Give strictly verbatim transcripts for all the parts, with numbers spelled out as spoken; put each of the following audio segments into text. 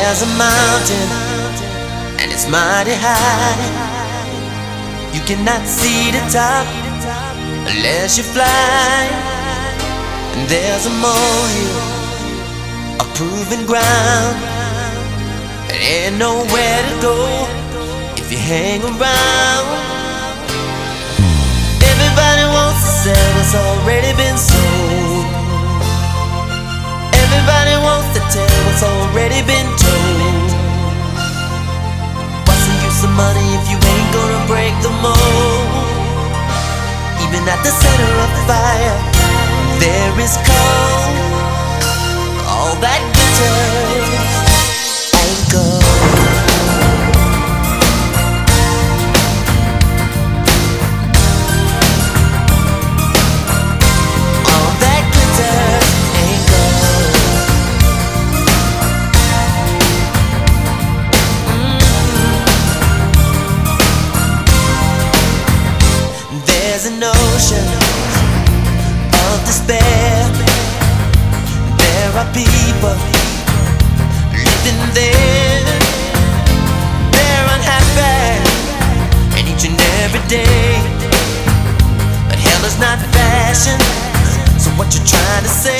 There's a mountain, and it's mighty high. You cannot see the top unless you fly. And there's a molehill, a proven ground. There ain't nowhere to go if you hang around. Everybody wants to sell what's already been sold. Everybody wants to tell what's already been told. What's the use of money if you ain't gonna break the mold? Even at the center of the fire, there is cold. All that glitters ain't gold. There's an ocean of despair. There are people living there. They're unhappy, and each and every day. But hell is not fashion, so what you trying to say?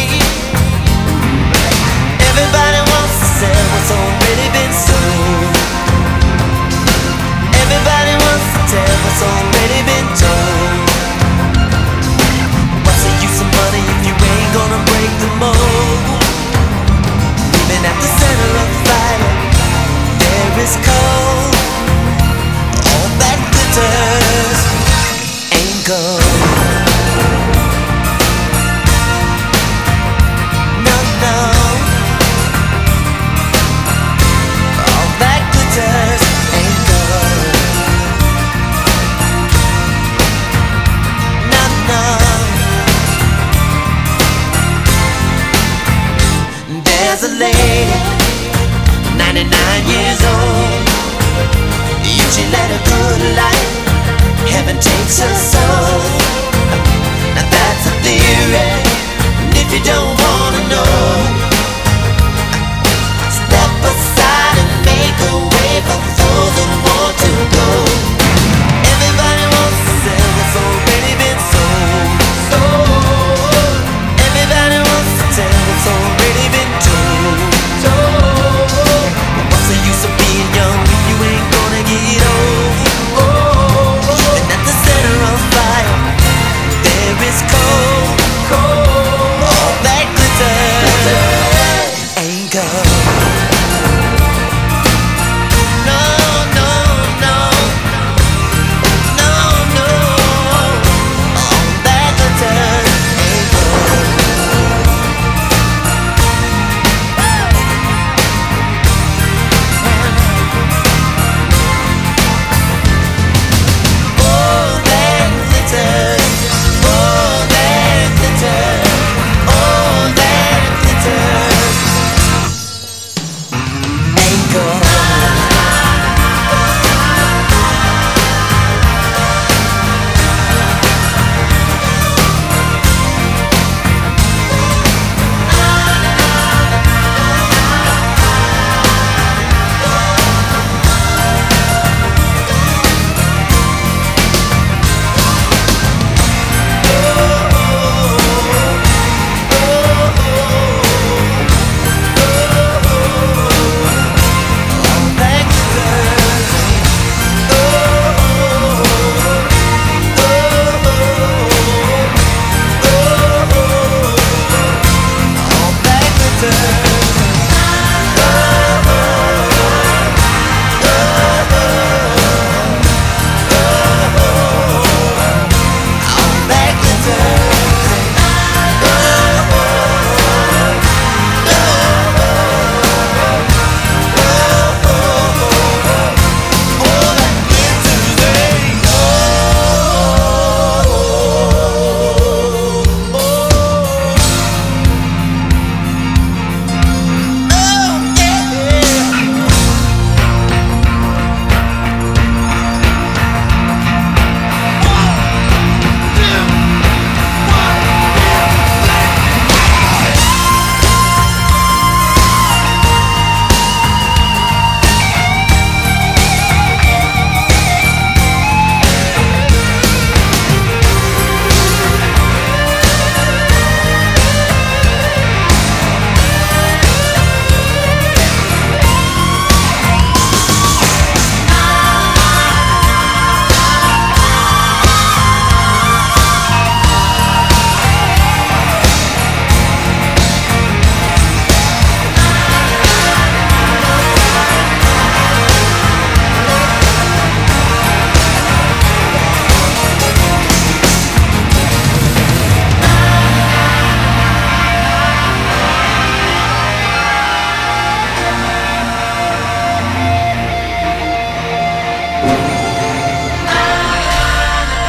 Everybody wants to sell what's already been sold. Everybody wants to tell what's already been told. What's the use of money if you ain't gonna break the mold? Even at the center of the fire, there is cold. All that glitters ain't gold. No, no. All that glitters ain't gold. There's a lady, ninety-nine years old. Yeah, she led a good life,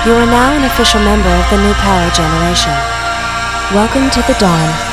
You are now an official member of the New Power Generation. Welcome to the dawn.